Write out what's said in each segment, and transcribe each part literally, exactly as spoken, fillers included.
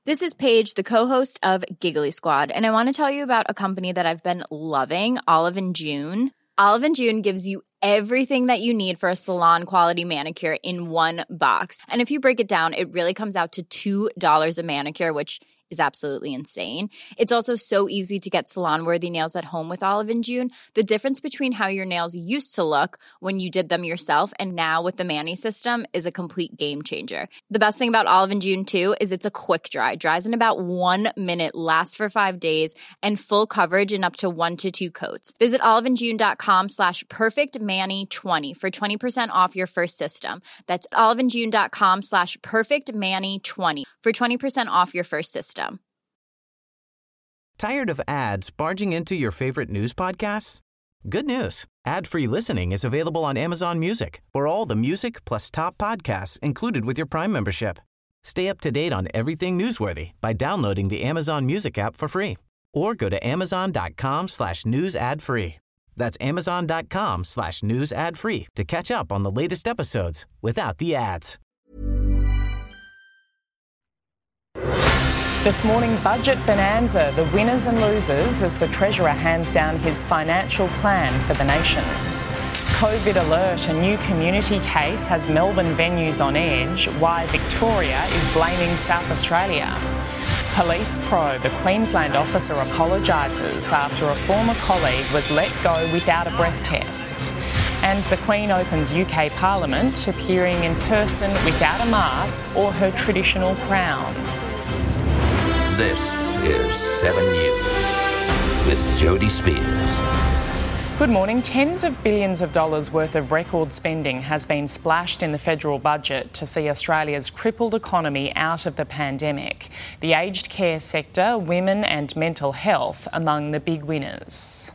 This is Paige, the co-host of Giggly Squad, and I want to tell you about a company that I've been loving, Olive and June. Olive and June gives you everything that you need for a salon-quality manicure in one box. And if you break it down, it really comes out to two dollars a manicure, which is absolutely insane. It's also so easy to get salon-worthy nails at home with Olive and June. The difference between how your nails used to look when you did them yourself and now with the Mani system is a complete game changer. The best thing about Olive and June, too, is it's a quick dry. Dries in about one minute, lasts for five days, and full coverage in up to one to two coats. Visit oliveandjune.com slash perfectmani20 for twenty percent off your first system. That's oliveandjune.com slash perfectmani20 for twenty percent off your first system. Tired of ads barging into your favorite news podcasts? Good news. Ad-free listening is available on Amazon Music for all the music plus top podcasts included with your Prime membership. Stay up to date on everything newsworthy by downloading the Amazon Music app for free or go to amazon.com slash news ad free. That's amazon.com slash news ad free to catch up on the latest episodes without the ads. This morning, budget bonanza, the winners and losers as the Treasurer hands down his financial plan for the nation. COVID alert, a new community case has Melbourne venues on edge. Why Victoria is blaming South Australia. Police probe, a Queensland officer apologises after a former colleague was let go without a breath test. And the Queen opens U K Parliament, appearing in person without a mask or her traditional crown. This is seven News with Jodie Spears. Good morning. Tens of billions of dollars worth of record spending has been splashed in the federal budget to see Australia's crippled economy out of the pandemic. The aged care sector, women and mental health among the big winners.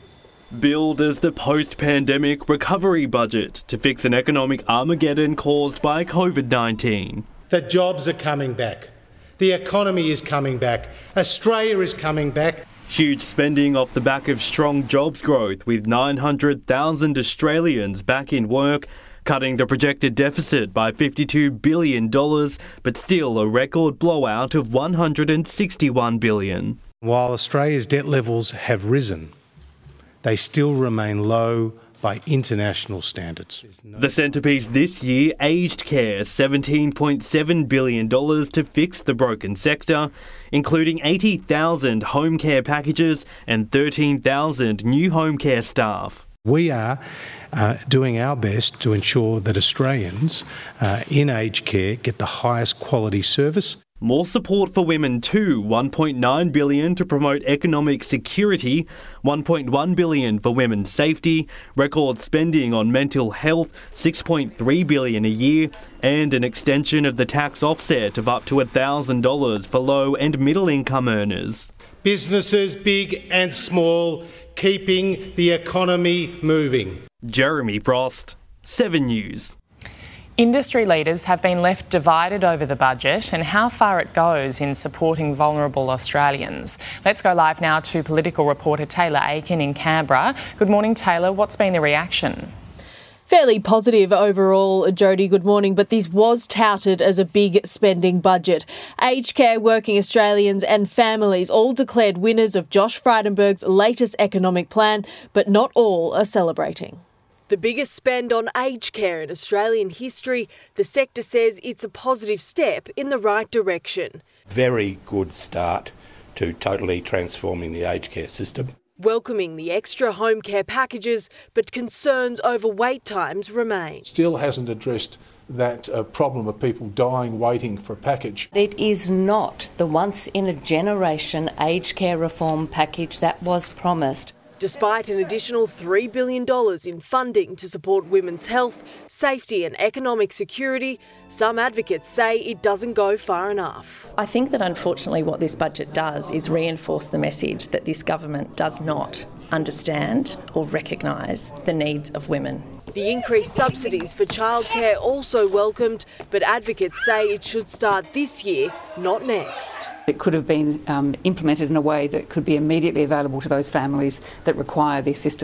Billed as the post-pandemic recovery budget to fix an economic Armageddon caused by COVID nineteen. The jobs are coming back. The economy is coming back. Australia is coming back. Huge spending off the back of strong jobs growth, with nine hundred thousand Australians back in work, cutting the projected deficit by fifty-two billion dollars, but still a record blowout of one hundred sixty-one billion dollars. While Australia's debt levels have risen, they still remain low by international standards. The centrepiece this year, aged care, seventeen point seven billion dollars to fix the broken sector, including eighty thousand home care packages and thirteen thousand new home care staff. We are uh, doing our best to ensure that Australians uh, in aged care get the highest quality service. More support for women too, one point nine billion dollars to promote economic security, one point one billion dollars for women's safety, record spending on mental health, six point three billion dollars a year, and an extension of the tax offset of up to one thousand dollars for low and middle income earners. Businesses, big and small, keeping the economy moving. Jeremy Frost, seven News. Industry leaders have been left divided over the budget and how far it goes in supporting vulnerable Australians. Let's go live now to political reporter Taylor Aiken in Canberra. Good morning, Taylor. What's been the reaction? Fairly positive overall, Jodie, good morning, but this was touted as a big spending budget. Aged care, working Australians and families all declared winners of Josh Frydenberg's latest economic plan, but not all are celebrating. The biggest spend on aged care in Australian history, the sector says it's a positive step in the right direction. Very good start to totally transforming the aged care system. Welcoming the extra home care packages, but concerns over wait times remain. Still hasn't addressed that uh, problem of people dying waiting for a package. It is not the once-in-a-generation aged care reform package that was promised. Despite an additional three billion dollars in funding to support women's health, safety and economic security, some advocates say it doesn't go far enough. I think that unfortunately what this budget does is reinforce the message that this government does not understand or recognise the needs of women. The increased subsidies for childcare also welcomed, but advocates say it should start this year, not next. It could have been um, implemented in a way that could be immediately available to those families that require the assistance.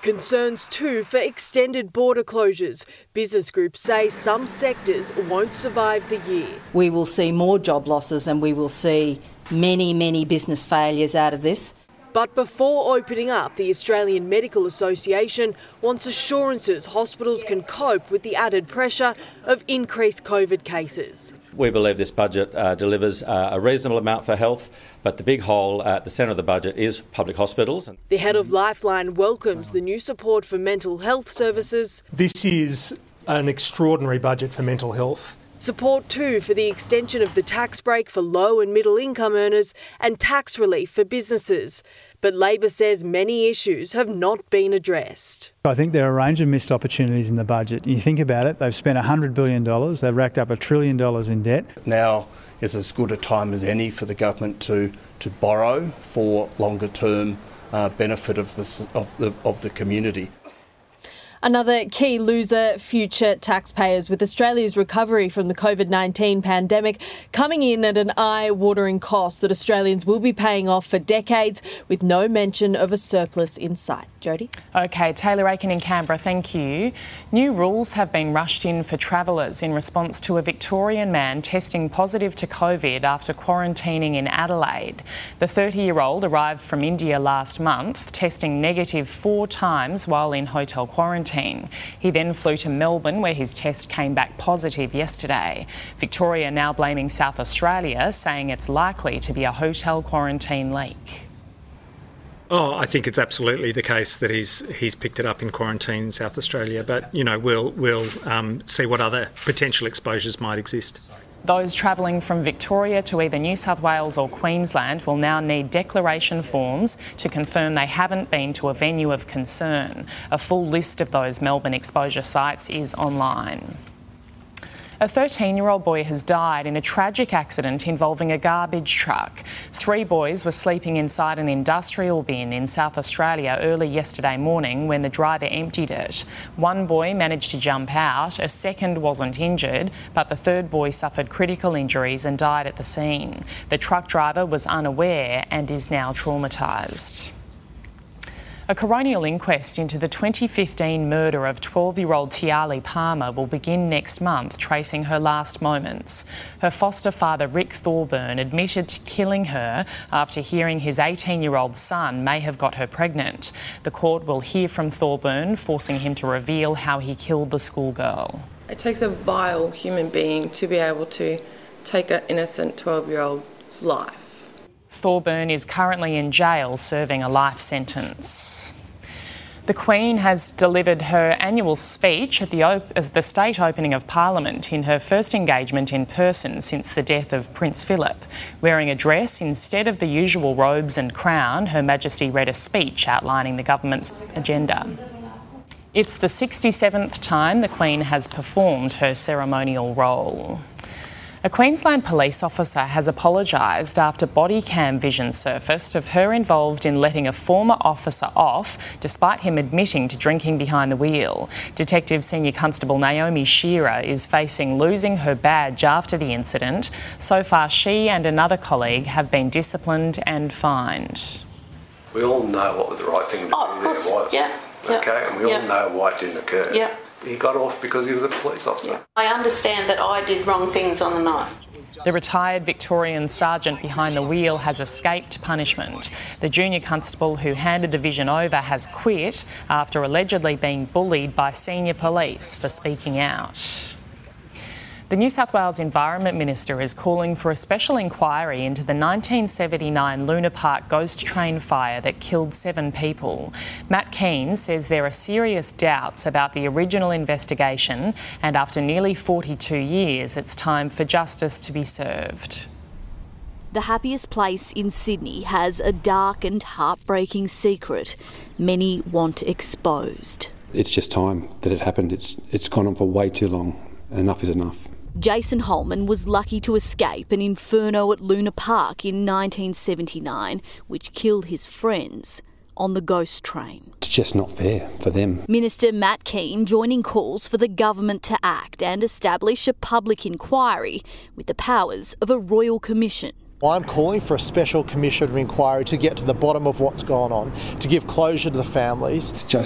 Concerns too for extended border closures. Business groups say some sectors won't survive the year. We will see more job losses and we will see many, many business failures out of this. But before opening up, the Australian Medical Association wants assurances hospitals can cope with the added pressure of increased COVID cases. We believe this budget uh, delivers uh, a reasonable amount for health, but the big hole at the centre of the budget is public hospitals. The head of Lifeline welcomes the new support for mental health services. This is an extraordinary budget for mental health. Support too for the extension of the tax break for low and middle income earners and tax relief for businesses. But Labor says many issues have not been addressed. I think there are a range of missed opportunities in the budget. You think about it, they've spent one hundred billion dollars, they've racked up a trillion dollars in debt. Now is as good a time as any for the government to, to borrow for longer term uh, benefit of the, of the, of the community. Another key loser, future taxpayers, with Australia's recovery from the COVID nineteen pandemic coming in at an eye-watering cost that Australians will be paying off for decades, with no mention of a surplus in sight. Jody? OK, Taylor Aiken in Canberra, thank you. New rules have been rushed in for travellers in response to a Victorian man testing positive to COVID after quarantining in Adelaide. The thirty-year-old arrived from India last month, testing negative four times while in hotel quarantine. He then flew to Melbourne, where his test came back positive yesterday. Victoria now blaming South Australia, saying it's likely to be a hotel quarantine leak. Oh, I think it's absolutely the case that he's he's picked it up in quarantine in South Australia, but you know we'll we'll um, see what other potential exposures might exist. Those travelling from Victoria to either New South Wales or Queensland will now need declaration forms to confirm they haven't been to a venue of concern. A full list of those Melbourne exposure sites is online. A thirteen-year-old boy has died in a tragic accident involving a garbage truck. Three boys were sleeping inside an industrial bin in South Australia early yesterday morning when the driver emptied it. One boy managed to jump out, a second wasn't injured, but the third boy suffered critical injuries and died at the scene. The truck driver was unaware and is now traumatised. A coronial inquest into the twenty fifteen murder of twelve-year-old Tiali Palmer will begin next month, tracing her last moments. Her foster father, Rick Thorburn, admitted to killing her after hearing his eighteen-year-old son may have got her pregnant. The court will hear from Thorburn, forcing him to reveal how he killed the schoolgirl. It takes a vile human being to be able to take an innocent twelve-year-old's life. Thorburn is currently in jail serving a life sentence. The Queen has delivered her annual speech at the, op- at the state opening of Parliament in her first engagement in person since the death of Prince Philip. Wearing a dress instead of the usual robes and crown, Her Majesty read a speech outlining the government's agenda. It's the sixty-seventh time the Queen has performed her ceremonial role. A Queensland police officer has apologised after body cam vision surfaced of her involved in letting a former officer off despite him admitting to drinking behind the wheel. Detective Senior Constable Naomi Shearer is facing losing her badge after the incident. So far, she and another colleague have been disciplined and fined. We all know what the right thing to oh, do of course. there was. Yeah. Okay, yeah. and we yeah. all know why it didn't occur. Yeah. He got off because he was a police officer. Yeah. I understand that I did wrong things on the night. The retired Victorian sergeant behind the wheel has escaped punishment. The junior constable who handed the vision over has quit after allegedly being bullied by senior police for speaking out. The New South Wales Environment Minister is calling for a special inquiry into the nineteen seventy-nine Luna Park ghost train fire that killed seven people. Matt Keane says there are serious doubts about the original investigation, and after nearly forty-two years, it's time for justice to be served. The happiest place in Sydney has a dark and heartbreaking secret many want exposed. It's just time that it happened. It's it's gone on for way too long. Enough is enough. Jason Holman was lucky to escape an inferno at Luna Park in nineteen seventy-nine, which killed his friends on the ghost train. It's just not fair for them. Minister Matt Keane joining calls for the government to act and establish a public inquiry with the powers of a royal commission. I'm calling for a special commission of inquiry to get to the bottom of what's gone on, to give closure to the families. It's just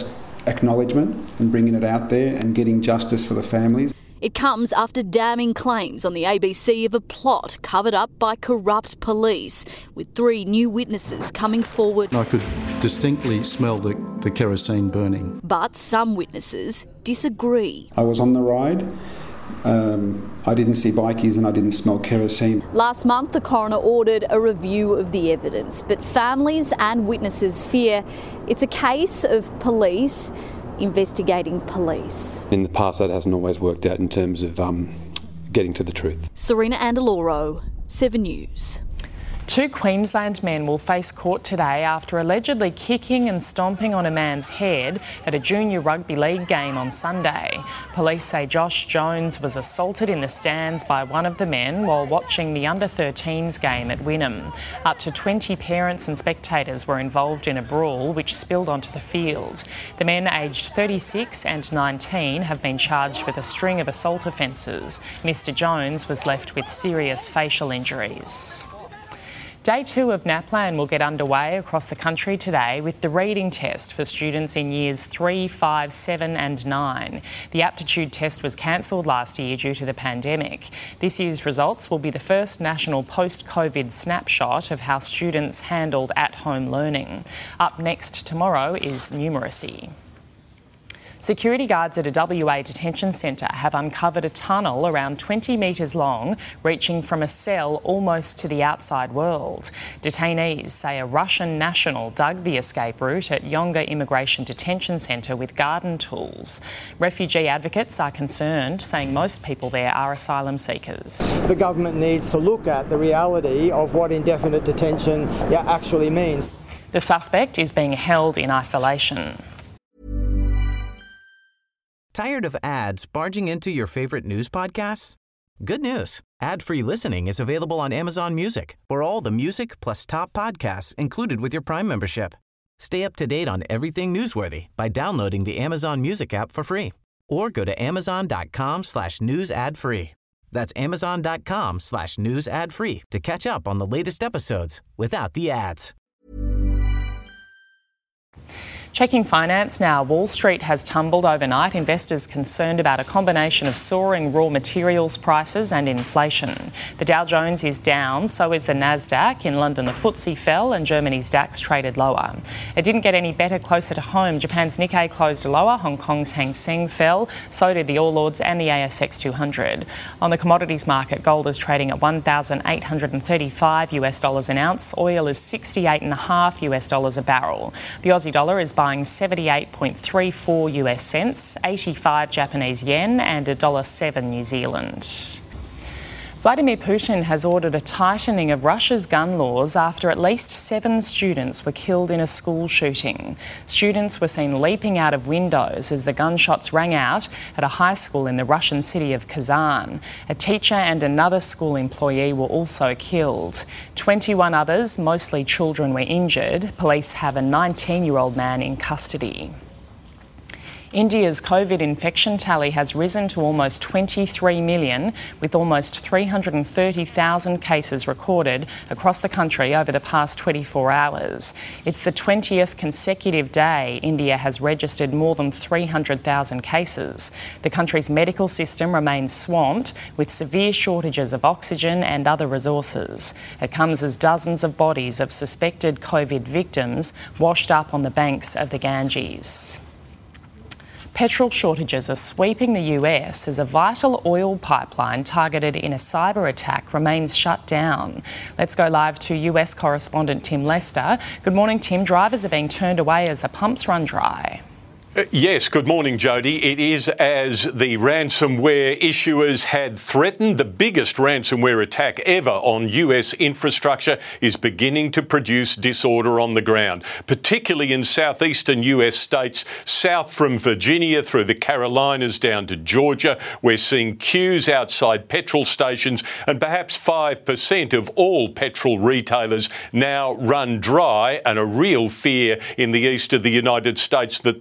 acknowledgement and bringing it out there and getting justice for the families. It comes after damning claims on the A B C of a plot covered up by corrupt police, with three new witnesses coming forward. I could distinctly smell the, the kerosene burning. But some witnesses disagree. I was on the ride. Um, I didn't see bikies and I didn't smell kerosene. Last month, the coroner ordered a review of the evidence, but families and witnesses fear it's a case of police investigating police. In the past, that hasn't always worked out in terms of um, getting to the truth. Serena Andaloro, Seven News. Two Queensland men will face court today after allegedly kicking and stomping on a man's head at a junior rugby league game on Sunday. Police say Josh Jones was assaulted in the stands by one of the men while watching the under thirteens game at Wynnum. Up to twenty parents and spectators were involved in a brawl which spilled onto the field. The men aged thirty-six and nineteen have been charged with a string of assault offences. Mister Jones was left with serious facial injuries. Day two of NAPLAN will get underway across the country today with the reading test for students in years three, five, seven and nine. The aptitude test was cancelled last year due to the pandemic. This year's results will be the first national post-COVID snapshot of how students handled at-home learning. Up next tomorrow is numeracy. Security guards at a W A detention centre have uncovered a tunnel around twenty metres long, reaching from a cell almost to the outside world. Detainees say a Russian national dug the escape route at Yonga Immigration Detention Centre with garden tools. Refugee advocates are concerned, saying most people there are asylum seekers. The government needs to look at the reality of what indefinite detention actually means. The suspect is being held in isolation. Tired of ads barging into your favorite news podcasts? Good news. Ad-free listening is available on Amazon Music for all the music plus top podcasts included with your Prime membership. Stay up to date on everything newsworthy by downloading the Amazon Music app for free or go to amazon.com slash news ad free. That's amazon.com slash news ad free to catch up on the latest episodes without the ads. Checking finance now, Wall Street has tumbled overnight. Investors concerned about a combination of soaring raw materials prices and inflation. The Dow Jones is down, so is the Nasdaq. In London, the F T S E fell and Germany's DAX traded lower. It didn't get any better closer to home. Japan's Nikkei closed lower, Hong Kong's Hang Seng fell, so did the All Ords and the A S X two hundred. On the commodities market, gold is trading at one thousand eight hundred thirty-five US dollars an ounce. Oil is sixty-eight point five US dollars a barrel. The Aussie dollar is buying seventy-eight point three four US cents, eighty-five Japanese yen and one dollar seven New Zealand. Vladimir Putin has ordered a tightening of Russia's gun laws after at least seven students were killed in a school shooting. Students were seen leaping out of windows as the gunshots rang out at a high school in the Russian city of Kazan. A teacher and another school employee were also killed. twenty-one others, mostly children, were injured. Police have a nineteen-year-old man in custody. India's COVID infection tally has risen to almost twenty-three million, with almost three hundred thirty thousand cases recorded across the country over the past twenty-four hours. It's the twentieth consecutive day India has registered more than three hundred thousand cases. The country's medical system remains swamped with severe shortages of oxygen and other resources. It comes as dozens of bodies of suspected COVID victims washed up on the banks of the Ganges. Petrol shortages are sweeping the U S as a vital oil pipeline targeted in a cyber attack remains shut down. Let's go live to U S correspondent Tim Lester. Good morning, Tim. Drivers are being turned away as the pumps run dry. Uh, yes, good morning, Jody. It is as the ransomware issuers had threatened. The biggest ransomware attack ever on U S infrastructure is beginning to produce disorder on the ground, particularly in southeastern U S states, south from Virginia through the Carolinas down to Georgia. We're seeing queues outside petrol stations, and perhaps five percent of all petrol retailers now run dry, and a real fear in the east of the United States that there will be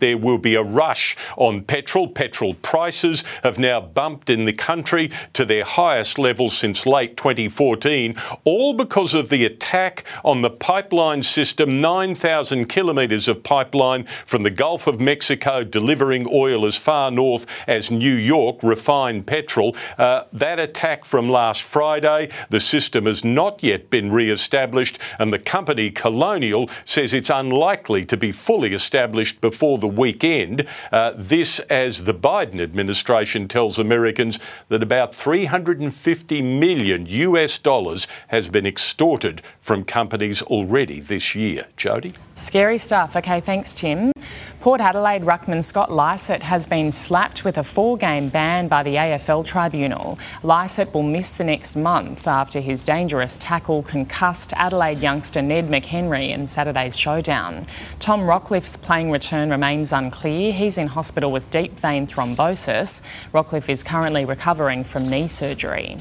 be a rush on petrol. Petrol prices have now bumped in the country to their highest levels since late twenty fourteen, all because of the attack on the pipeline system, nine thousand kilometres of pipeline from the Gulf of Mexico delivering oil as far north as New York, refined petrol. Uh, that attack from last Friday, the system has not yet been re-established, and the company Colonial says it's unlikely to be fully established before the weekend. Uh, this as the Biden administration tells Americans that about three hundred fifty million US dollars has been extorted from companies already this year. Jody? Scary stuff. OK, thanks, Tim. Port Adelaide ruckman Scott Lycett has been slapped with a four-game ban by the A F L Tribunal. Lycett will miss the next month after his dangerous tackle concussed Adelaide youngster Ned McHenry in Saturday's showdown. Tom Rockliff's playing return remains unclear. He's in hospital with deep vein thrombosis. Rockliff is currently recovering from knee surgery.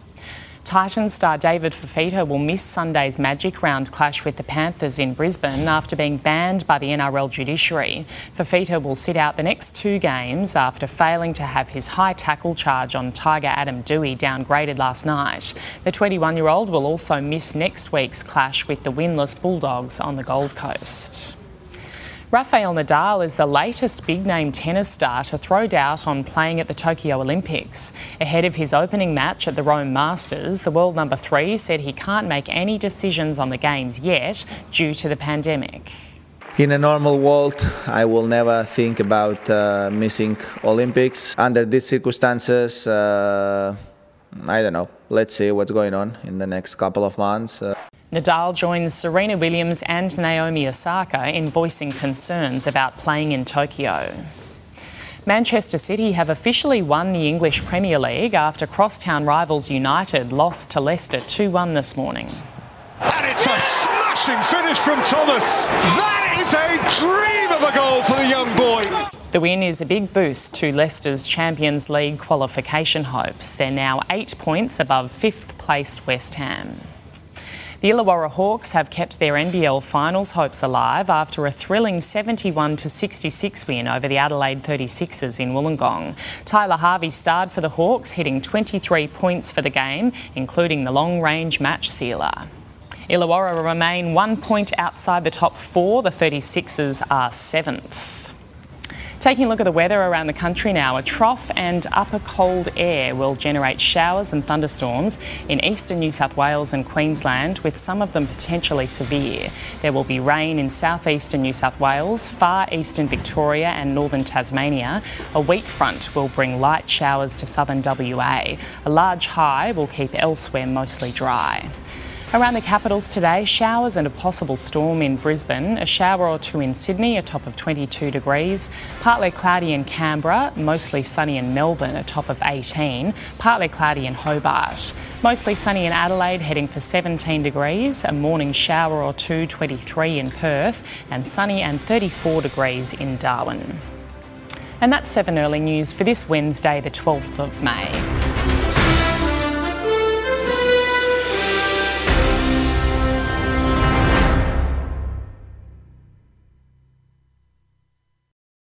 Titans star David Fifita will miss Sunday's Magic Round clash with the Panthers in Brisbane after being banned by the N R L judiciary. Fifita will sit out the next two games after failing to have his high tackle charge on Tiger Adam Dewey downgraded last night. The twenty-one-year-old will also miss next week's clash with the winless Bulldogs on the Gold Coast. Rafael Nadal is the latest big-name tennis star to throw doubt on playing at the Tokyo Olympics. Ahead of his opening match at the Rome Masters, the world number three said he can't make any decisions on the games yet due to the pandemic. In a normal world, I will never think about uh, missing Olympics. Under these circumstances, uh, I don't know. Let's see what's going on in the next couple of months. Uh, Nadal joins Serena Williams and Naomi Osaka in voicing concerns about playing in Tokyo. Manchester City have officially won the English Premier League after crosstown rivals United lost to Leicester two one this morning. And it's a smashing finish from Thomas. That is a dream of a goal for the young boy. The win is a big boost to Leicester's Champions League qualification hopes. They're now eight points above fifth-placed West Ham. The Illawarra Hawks have kept their N B L finals hopes alive after a thrilling seventy-one to sixty-six win over the Adelaide thirty-sixers in Wollongong. Tyler Harvey starred for the Hawks, hitting twenty-three points for the game, including the long-range match sealer. Illawarra remain one point outside the top four. The thirty-sixers are seventh. Taking a look at the weather around the country now, a trough and upper cold air will generate showers and thunderstorms in eastern New South Wales and Queensland, with some of them potentially severe. There will be rain in southeastern New South Wales, far eastern Victoria and northern Tasmania. A wheat front will bring light showers to southern W A. A large high will keep elsewhere mostly dry. Around the capitals today, showers and a possible storm in Brisbane, a shower or two in Sydney, a top of twenty-two degrees, partly cloudy in Canberra, mostly sunny in Melbourne, a top of eighteen, partly cloudy in Hobart. Mostly sunny in Adelaide, heading for seventeen degrees, a morning shower or two, twenty-three in Perth, and sunny and thirty-four degrees in Darwin. And that's seven Early News for this Wednesday, the twelfth of May.